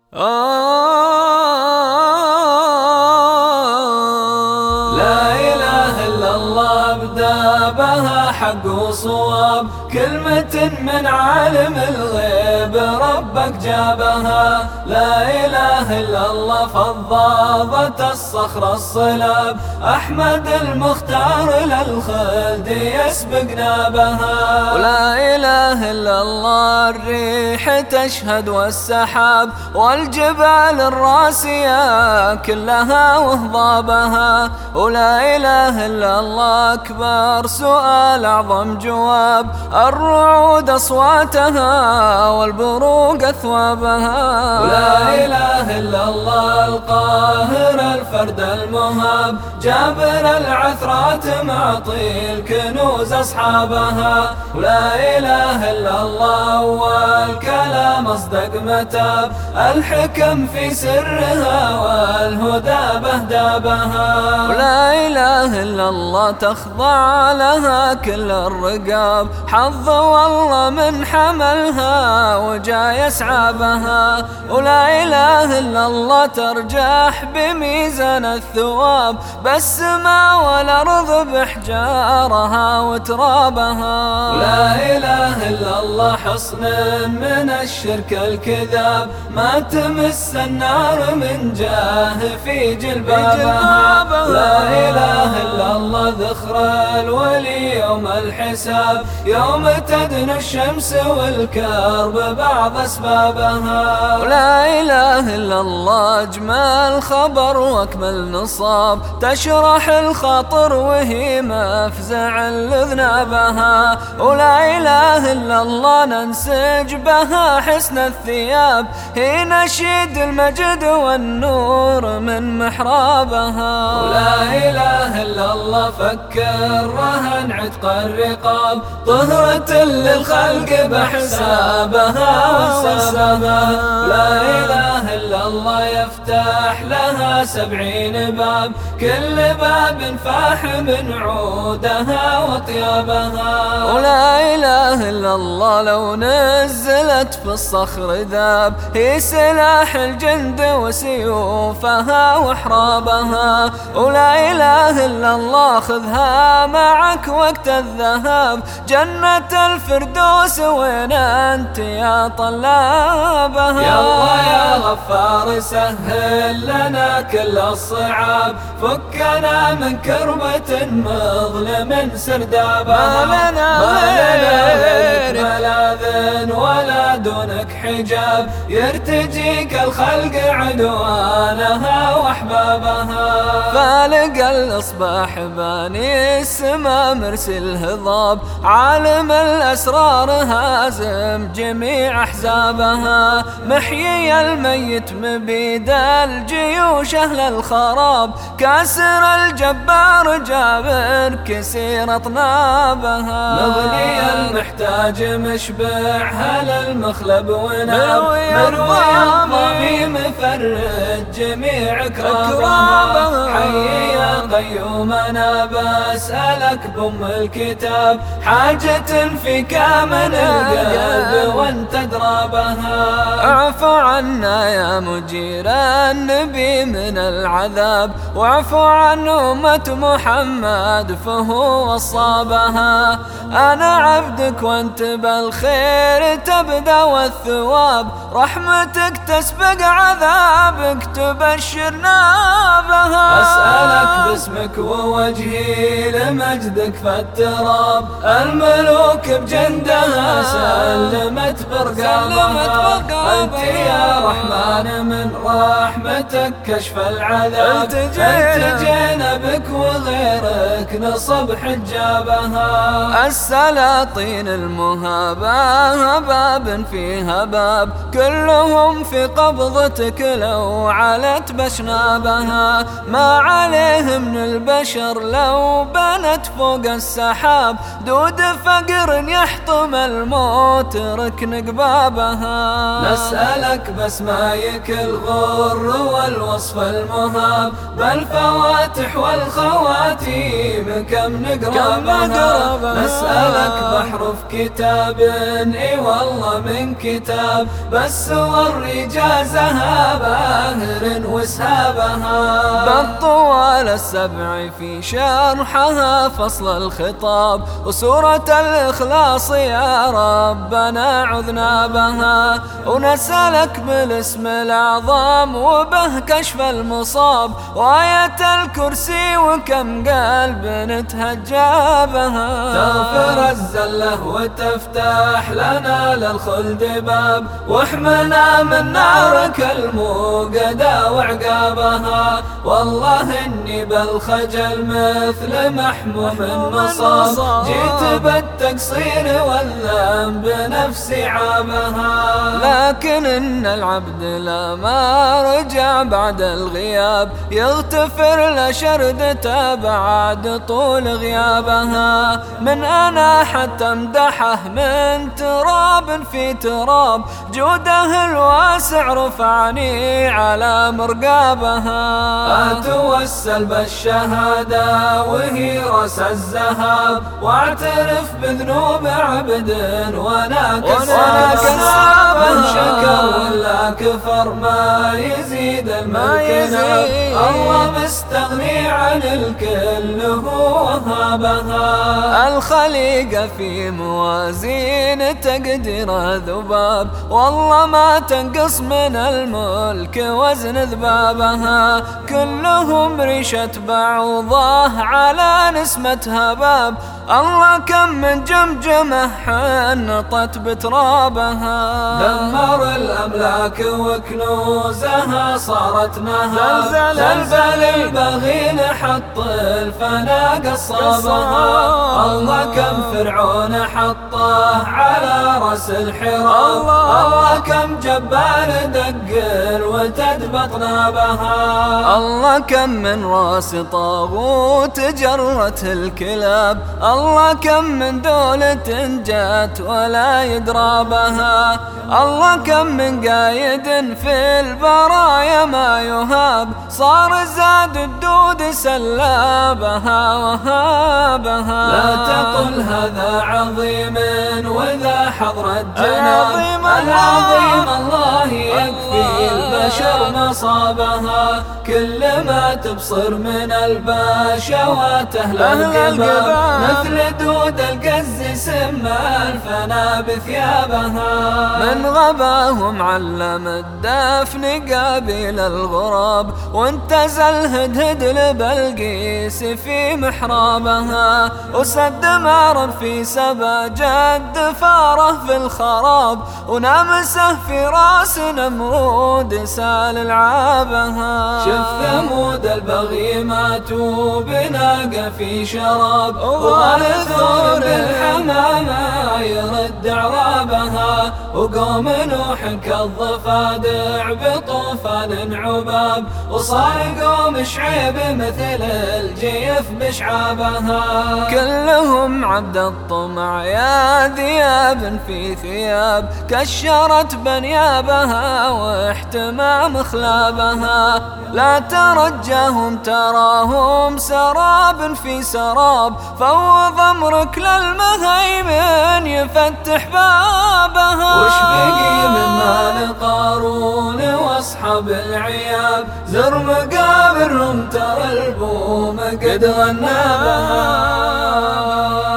لا إله إلا الله أبدأ بها حق وصواب، كلمة من عالم الغيب ربك جابها. لا إله إلا الله فضاضت الصخر الصلاب، أحمد المختار للخلد يسبق نابها. ولا إله إلا الله الريح تشهد والسحاب، والجبال الراسية كلها وهضابها. ولا إله إلا الله أكبر سؤال أعظم جواب، الرعود أصواتها والبروق أثوابها. ولا إله إلا الله القاهر الفرد المهاب، جابر العثرات معطي الكنوز أصحابها. ولا إله إلا الله والكلام أصدق متاب، الحكم في سرها والهدى بهدابها. ولا إله إلا الله تخضع لها كل الرقاب، حظ والله من حملها وجا يسعى بها. ولا إله إلا الله ترجح بميزان الثواب، بالسماء والأرض بحجارها وترابها. ولا إله إلا الله حصن من الشرك الكذاب، ما تمس النار من جاه في جلبابها. لا إله إلا الله ذخر الولي يوم الحساب، يوم تدنو الشمس والكرب بعض أسبابها. ولا إله إلا الله أجمل خبر وأكمل نصاب، تشرح الخاطر وهي مفزع لذنابها. ولا إله إلا الله ننسج بها حسن الثياب، هي نشيد المجد والنور من محرابها. ولا إله إلا الله فك الرهن عتق الرقاب، طهرة للخلق بحسابها وسببها. لا إله إلا الله يفتح لها 70 باب، كل باب فاح من عودها وطيابها. ولا إله إلا الله لو نزلت في الصخر ذاب، هي سلاح الجند وسيوفها وحرابها. ولا إله إلا الله خذها معك وقت الذهاب، جنة الفردوس وين أنت يا طلابها. يا الله يا غفار سهل لنا كل الصعاب، فكنا من كربة مظلم سردابها. ما لنا غيرك ملاذ ولا دونك حجاب، يرتجيك الخلق عدوانها واحبابها. فالق الاصباح باني السما مرسي الهضاب، عالم الاسرار هازم جميع احزابها. محيي الميت مبيد الجيوش اهل الخراب، كاسر الجبار جابر كسير اطنابها. مغني المحتاج مشبع هل المخلب وناب، مروي الظبي مفرج جميع كرابها. حي يا قيوم انا بسألك بأم الكتاب، حاجة فيك من القلب وانت درابها. اعف عنا يا مجير النبي من العذاب، واعف عن أمة محمد فهو وصابها. أنا عبدك وانت بالخير تبدأ والثواب، رحمتك تسبق عذابك تبشرنا بها. أسألك باسمك ووجهي لمجدك فالتراب، الملوك بجندها سلمت برقابها. أنت يا رحمن من رحمتك كشف العذاب، التجينا بك وغيرك نصب حجابها. السلاطين المهابة باب فيها باب، كلهم في قبضتك لو علت بشنابها. ما عليه من البشر لو بنت فوق السحاب، دود فقر يحطم الموت ركن قبابها. نسألك باسمك بأسمايك الغر والوصف المهاب، بالفواتح والخواتيم كم نقرأ بها. نسألك بحر في كتاب، اي والله من كتاب، بس والرجازها باهر وسهابها. بالطوال السبع في شرحها فصل الخطاب، وسورة الإخلاص يا ربنا عذنا بها. ونسألك بالاسم الأعظم وبه كشف المصاب، وآية الكرسي وكم قلب نتهجى بها. تغفر الزلة وتفتح لنا للخلد باب، واحمنا من نارك الموقدة وعقابها. والله إني بالخجل مثل محموم مصاب، جيت بالتقصير والذنب بنفسي عابها. لكن إن العبد لما رجع بعد الغياب، يغتفر لشردته بعد طول غيابها. من أنا حتى امدحه من تراب في تراب، جوده الواسع رفعني على مرقابها. أتوسل بالشهادة وهي رأس الذهب، واعترف بذنوب عبد وانا كساب. من شكر ولا كفر ما يزيد الملكنا، الله مستغني عن الكل هو وهابها. الخليقة في موازين تقدير ذباب، والله ما تنقص من الملك وزن ذبابها. كلهم ريشة بعوضة على نسمة هباب، الله كم من جمجمة حنطت بترابها. دمر الأملاك وكنوزها صارت نهاب، زلزل البغي حط الفنا قصابها. الله كم فرعون حطه على رأس الحراب، الله كم جبار دقر وتدبط نابها. الله كم من راس طاغوت جرت الكلاب، الله كم من دولة جات ولا يدرى بها. الله كم من قايد في البرايا ما يهاب، صار زاد الدود سلابها وهابها. لا تقل هذا عظيم وذا حضر الجناب، العظيم الله يكفي البشر مصابها. كل ما تبصر من البشوات أهل القباب، مثل دود القز سما الفنا بثيابها. من غباهم علم الدفن قابل الغراب، وانتزى الهدهد لبلقيس في محرابها. وسد مارب في سبا جد فاره في الخراب، ونامسه في راس نمرود سال العابها. شف ثمود البغي ماتوا بناقة في شراب، وغرثوا بالحمامة يرد عرابها. وقوم نوح كالضفادع بطوفان عباب، وصار قوم شعيب مثل الجيف بشعابها. كلهم عبد الطمع يا ذياب في ثياب، كشرت بنيابها واحتمام خلابها. لا ترجاهم تراهم سراب في سراب، فوض امرك للمهيمن يفتح بابها. وش بقي من مال قارون واصحاب العياب، زر مقابرهم ترى البوم قد غنى بها.